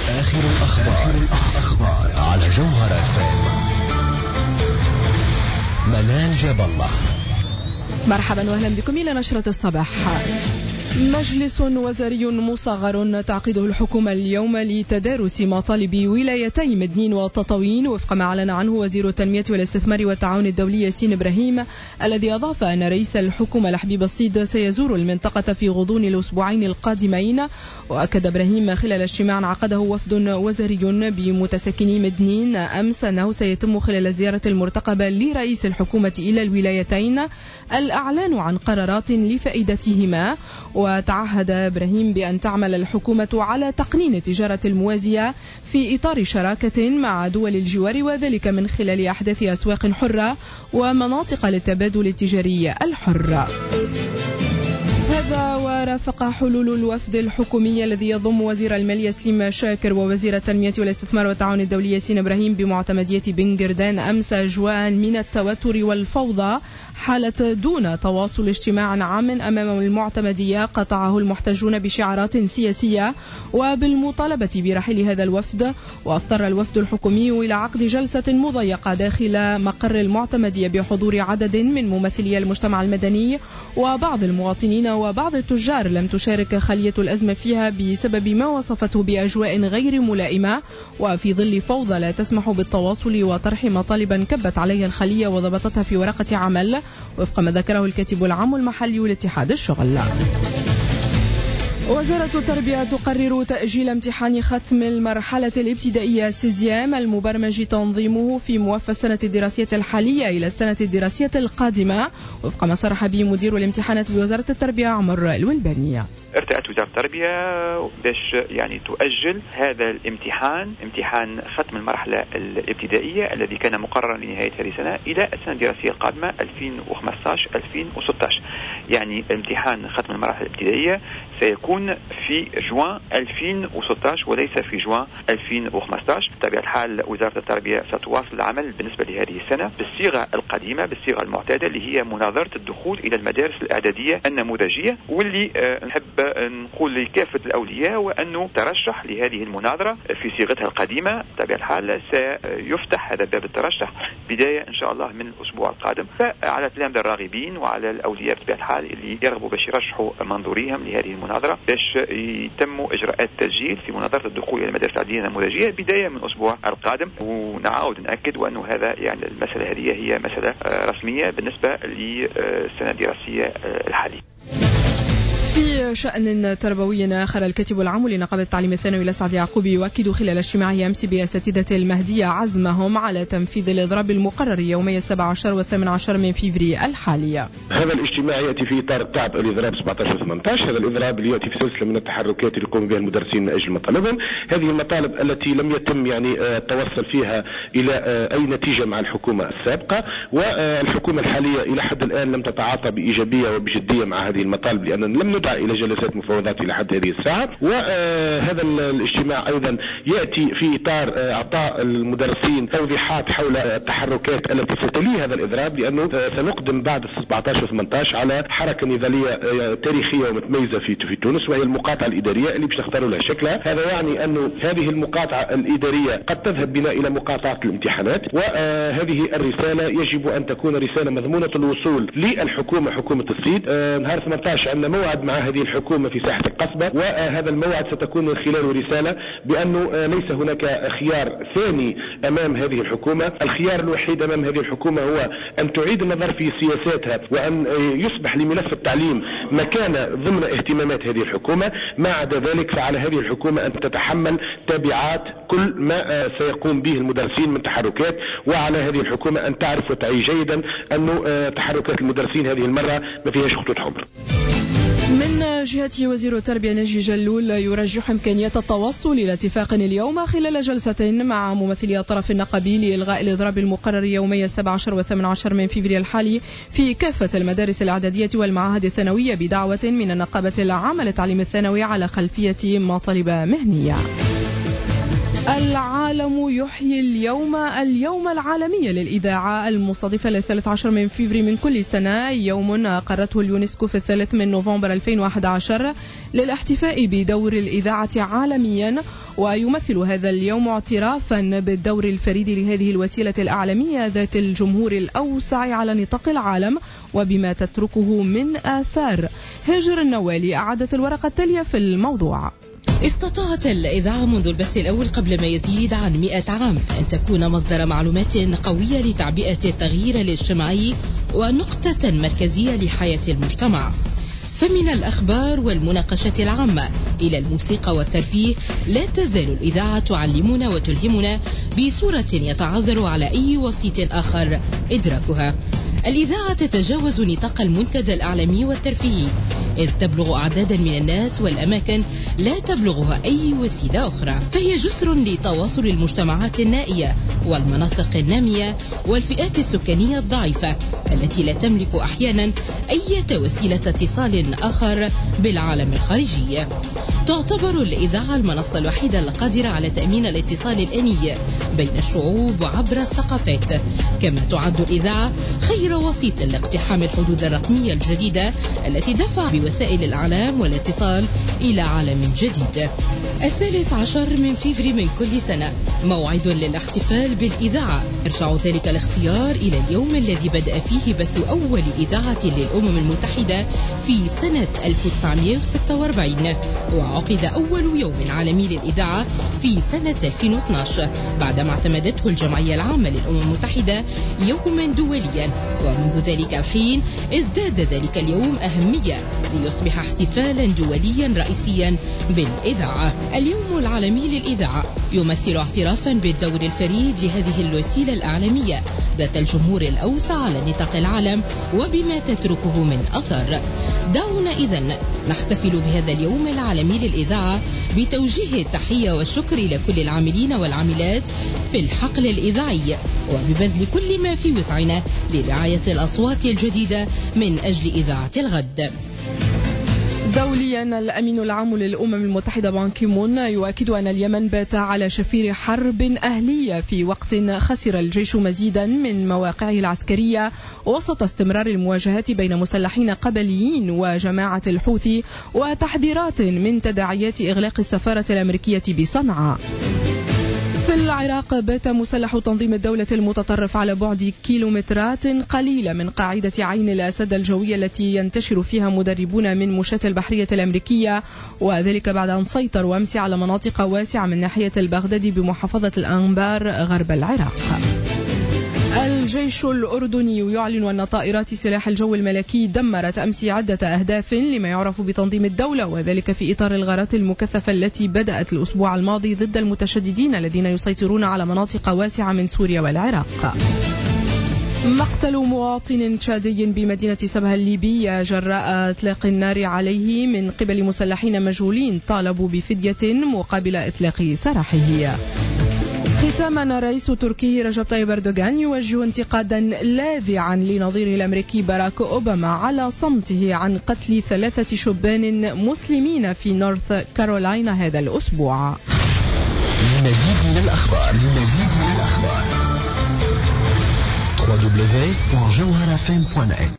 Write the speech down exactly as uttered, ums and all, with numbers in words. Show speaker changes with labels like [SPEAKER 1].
[SPEAKER 1] آخر الأخبار, الأخبار على جوهر اف ام. منال جاب الله.
[SPEAKER 2] مرحبا واهلا بكم إلى نشرة الصباح. مجلس وزاري مصغر تعقده الحكومة اليوم لتدارس مطالب ولايتي مدنين وتطاوين وفق ما أعلن عنه وزير التنمية والاستثمار والتعاون الدولي ياسين إبراهيم، الذي أضاف أن رئيس الحكومة لحبيب الصيد سيزور المنطقة في غضون الأسبوعين القادمين. وأكد إبراهيم خلال اجتماع عقده وفد وزاري بمتسكني مدنين أمس أنه سيتم خلال الزيارة المرتقبة لرئيس الحكومة إلى الولايتين الإعلان عن قرارات لفائدتهما. وتعهد إبراهيم بأن تعمل الحكومة على تقنين التجارة الموازية في إطار شراكة مع دول الجوار، وذلك من خلال أحداث أسواق حرة ومناطق للتبادل التجاري الحر. هذا ورافق حلول الوفد الحكومي الذي يضم وزير المالية سليم شاكر ووزير التنمية والاستثمار والتعاون الدولي ياسين إبراهيم بمعتمدية بن جردان أمس أجواء من التوتر والفوضى، حالة دون تواصل اجتماع عام أمام المعتمدية قطعه المحتجون بشعارات سياسية وبالمطالبة برحيل هذا الوفد. واضطر الوفد الحكومي إلى عقد جلسة مضيقة داخل مقر المعتمدية بحضور عدد من ممثلي المجتمع المدني وبعض المواطنين وبعض التجار لم تشارك خلية الأزمة فيها بسبب ما وصفته بأجواء غير ملائمة وفي ظل فوضى لا تسمح بالتواصل وطرح مطالبا كبت عليها الخلية وضبطتها في ورقة عمل، وفق ما ذكره الكاتب العام المحلي لاتحاد الشغل. وزارة التربية تقرر تأجيل امتحان ختم المرحلة الابتدائية سيزيام المبرمج تنظيمه في موفى السنة الدراسية الحالية إلى السنة الدراسية القادمة، وفق ما صرح به مدير الامتحانات بوزارة التربية عمر الولبانية.
[SPEAKER 3] ارتأت وزارة التربية باش يعني تؤجل هذا الامتحان، امتحان ختم المرحلة الابتدائية الذي كان مقررا لنهاية هذه السنة إلى السنة الدراسية القادمة ألفين وخمسة عشر ألفين وستة عشر. يعني امتحان ختم المرحلة الابتدائية سيكون في جوان ألفين وستة عشر وليس في جوان ألفين وخمسة عشر. بطبيعة الحال وزارة التربية ستواصل العمل بالنسبة لهذه السنة بالصيغة القديمة، بالصيغة المعتادة اللي هي مناظرة الدخول إلى المدارس الإعدادية النموذجية، واللي أه نحب نقول لكافة الأولياء وأنه ترشح لهذه المناظرة في صيغتها القديمة. بطبيعة الحال سيفتح هذا باب الترشح بداية إن شاء الله من الأسبوع القادم. فعلى التلامذة الراغبين وعلى الأولياء بطبيعة الحال اللي يرغبوا باش يرشحوا منظوريهم لهذه المناظرة باش يتم إجراءات التسجيل في مناظرة الدخول إلى المدارس الإعدادية النموذجية بداية من الأسبوع القادم. ونعاود نأكد وأنه هذا يعني المسألة هذه هي مسألة رسمية بالنسبة للسنة الدراسية الحالية.
[SPEAKER 2] في شأن تربوي آخر، الكاتب العام لنقابة التعليم الثانوي الأسعد يعقوب يؤكد خلال اجتماعه أمس بأساتذة المهدية عزمهم على تنفيذ الإضراب المقرر يومي السابع عشر والثامن عشر من فيفري الحالية.
[SPEAKER 4] هذا الاجتماع يأتي في إطار تعب الإضراب سبعة عشر وثمانية عشر. هذا الإضراب اللي يأتي في سلسلة من التحركات اللي يقوم بها المدرسين من أجل مطالبهم. هذه المطالب التي لم يتم يعني التوصل فيها إلى أي نتيجة مع الحكومة السابقة، والحكومة الحالية إلى حد الآن لم تتعاطى بإيجابية وبجدية مع هذه المطالب، لأن لم ندع إلى جلسات مفاوضات إلى حد هذه الساعة. وهذا الاجتماع أيضا يأتي في إطار إعطاء المدرسين توضيحات حول التحركات التي ستلي هذا الإضراب، لأنه سنقدم بعد سبعة عشر وثمانية عشر على حركة نضالية تاريخية ومتميزة في في تونس، وهي المقاطعة الإدارية اللي باش نختاروا لها شكلها. هذا يعني أنه هذه المقاطعة الإدارية قد تذهب بنا إلى مقاطعة الامتحانات، وهذه الرسالة يجب أن تكون رسالة مضمونة الوصول للحكومة، حكومة الصيد. نهار ثمانية عشر عندنا موعد مع هذه الحكومة في ساحة القصبة، وهذا الموعد ستكون من خلاله رسالة بأنه ليس هناك خيار ثاني أمام هذه الحكومة. الخيار الوحيد أمام هذه الحكومة هو أن تعيد النظر في سياساتها وأن يصبح لملف التعليم مكانة ضمن اهتمامات هذه الحكومة. ما عدا ذلك فعلى هذه الحكومة أن تتحمل تبعات كل ما سيقوم به المدرسين من تحركات، وعلى هذه الحكومة أن تعرف وتعي جيدا أنه تحركات المدرسين هذه المرة ما فيهاش خطوط حمر.
[SPEAKER 2] من جهته وزير التربية نجي جلول يرجح إمكانية التوصل إلى اتفاق اليوم خلال جلسة مع ممثلي الطرف النقابي لإلغاء الإضراب المقرر يومي السابع عشر والثامن عشر من فيفري الحالي في كافة المدارس الإعدادية والمعاهد الثانوية بدعوة من النقابة العامة للتعليم الثانوي على خلفية مطالب مهنية. العالم يحيي اليوم اليوم العالمي للإذاعة المصادفة للثالث عشر من فبراير من كل سنة، يوم أقرته اليونسكو في الثالث من نوفمبر ألفين وأحد عشر للاحتفاء بدور الإذاعة عالميا. ويمثل هذا اليوم اعترافا بالدور الفريد لهذه الوسيلة الإعلامية ذات الجمهور الأوسع على نطاق العالم وبما تتركه من آثار. هاجر النوالي أعادت الورقة التالية في الموضوع.
[SPEAKER 5] استطاعت الإذاعة منذ البث الأول قبل ما يزيد عن مئة عام أن تكون مصدر معلومات قوية لتعبئة التغيير الاجتماعي ونقطة مركزية لحياة المجتمع. فمن الأخبار والمناقشات العامة إلى الموسيقى والترفيه، لا تزال الإذاعة تعلمنا وتلهمنا بصورة يتعذر على أي وسيط آخر إدراكها. الإذاعة تتجاوز نطاق المنتدى الإعلامي والترفيهي، إذ تبلغ أعدادا من الناس والأماكن لا تبلغها أي وسيلة أخرى، فهي جسر لتواصل المجتمعات النائية والمناطق النامية والفئات السكانية الضعيفة التي لا تملك أحيانا أي وسيلة اتصال آخر بالعالم الخارجي. تعتبر الإذاعة المنصة الوحيدة القادرة على تأمين الاتصال الآني بين الشعوب وعبر الثقافات، كما تعد الإذاعة خير وسيط لاقتحام الحدود الرقمية الجديدة التي دفع بوسائل الإعلام والاتصال إلى عالم جديد. الثالث عشر من فبراير من كل سنة موعد للاحتفال بالإذاعة. يرجع ذلك الاختيار إلى اليوم الذي بدأ فيه بث أول إذاعة للأمم المتحدة في سنة ألف وتسعمئة وستة وأربعين، وعقد أول يوم عالمي للإذاعة في سنة ألفين واثني عشر بعدما اعتمدته الجمعية العامة للأمم المتحدة يوما دوليا. ومنذ ذلك الحين ازداد ذلك اليوم أهمية ليصبح احتفالا دوليا رئيسيا بالإذاعة. اليوم العالمي للإذاعة يمثل اعترافا بالدور الفريد لهذه الوسيلة الإعلامية ذات الجمهور الأوسع على نطاق العالم وبما تتركه من أثر. دعونا إذن نحتفل بهذا اليوم العالمي للإذاعة بتوجيه التحية والشكر إلى كل العاملين والعاملات في الحقل الإذاعي، وببذل كل ما في وسعنا لرعاية الأصوات الجديدة من أجل إذاعة الغد.
[SPEAKER 2] دوليا، الأمين العام للأمم المتحدة بان كي مون يؤكد أن اليمن بات على شفير حرب أهلية في وقت خسر الجيش مزيدا من مواقعه العسكرية وسط استمرار المواجهات بين مسلحين قبليين وجماعة الحوثي وتحذيرات من تداعيات إغلاق السفارة الأمريكية بصنعاء. في العراق بات مسلح تنظيم الدولة المتطرف على بعد كيلومترات قليلة من قاعدة عين الأسد الجوية التي ينتشر فيها مدربون من مشاة البحرية الأمريكية، وذلك بعد أن سيطروا أمس على مناطق واسعة من ناحية البغدادي بمحافظة الأنبار غرب العراق. الجيش الأردني يعلن أن طائرات سلاح الجو الملكي دمرت أمس عدة أهداف لما يعرف بتنظيم الدولة، وذلك في إطار الغارات المكثفة التي بدأت الأسبوع الماضي ضد المتشددين الذين يسيطرون على مناطق واسعة من سوريا والعراق. مقتل مواطن تشادي بمدينة سبها الليبية جراء إطلاق النار عليه من قبل مسلحين مجهولين طالبوا بفدية مقابل إطلاق سراحه. ختاما، الرئيس التركي رجب طيب أردوغان يوجه انتقادا لاذعا لنظيره الأمريكي باراك أوباما على صمته عن قتل ثلاثة شبان مسلمين في نورث كارولاينا هذا الأسبوع.
[SPEAKER 1] مزيد من الأخبار مزيد من الأخبار دبليو دبليو دبليو دوت جوهر إف إم دوت نت